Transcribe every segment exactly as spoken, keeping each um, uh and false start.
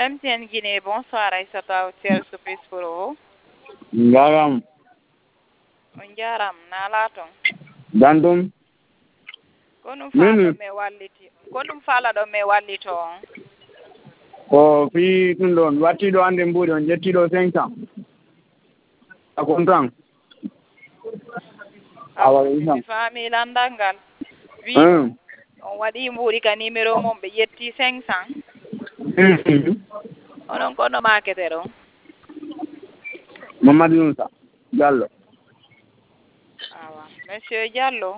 M T N Guinée, bonsoir Aïssata au Thiel Surprise Pro. Ngaram. Onjaram nalaton. Dandum. Konum fala me walliti. Konum fala do me wallito. Ko fi tun ɗon wattiɗo hannde mbuɗi on jettiɗo cinq cent a content awa mi faami landal ngal wi on waɗi mbuɗi ka numéro mum ɓe yetti cinq cent onon kono makete ɗon Mamadou Moussa Diallo awa monsieur Diallo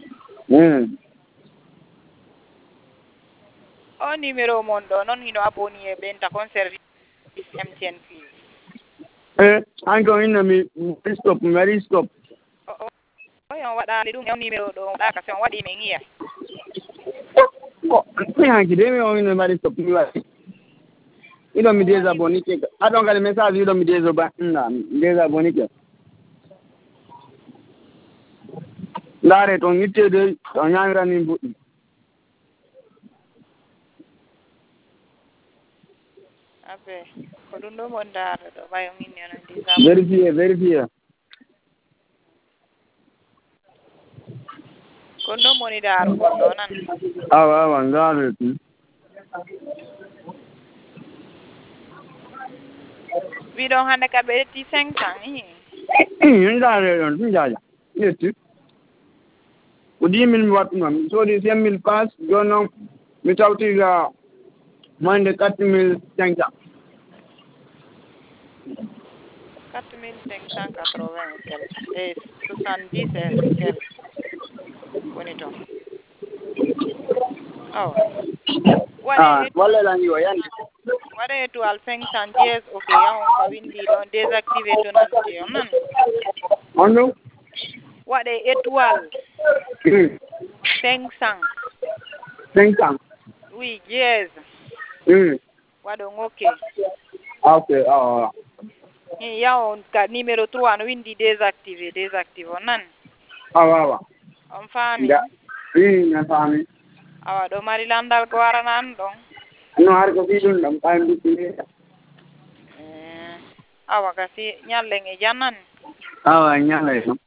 o numéro mon ɗo noon ino aboni e ɓenta kon service M T N please e an ko inno mi waɗi stop mi waɗi stop oy on waɗani ɗum e numéro ɗo waɗaka si on waɗi min yiya ko mi hanki de mi o inno mi waɗi stop mi waɗi iɗo mi désabonike aɗon kadi message iɗo mi désoba na désabonike ndaare toon ittede o ñamirani mbuɗɗi abe ko ɗum ɗo mon daaro ɗo ɓay on inni onon disa vérifié vérifié kon ɗo moni daaro kon ɗo nan awa awa ngaare tum wiɗon hannde ka ɓe yetti cinq cent i ndaare ɗon tum jaja yetti ko dix mille mi wattu noon mi soodi cinq mille passe joni noon mi tawtiga moyde quatre mille cinq cent quatre mille cinq cent quatre-vingt et quelque et soixante-dix et quelque woni toon awa ah walla lani o yande waɗe étoile cinq cent dièse ok yahon ko windi ɗon désactivé tonalité on nan on ɗum waɗe étoile cinq cent cinq cent oui dièse waɗon ok ok awa i yahon ka numéro trois no windi désactivé désactivé on nan awa awa on faami i mi faami awa ɗo mari landal ko waranan ɗon no har ko fi ɗum ɗam ɓawi mbiɗɗini awa kasi ñallen e jannan awa ñallay ɗum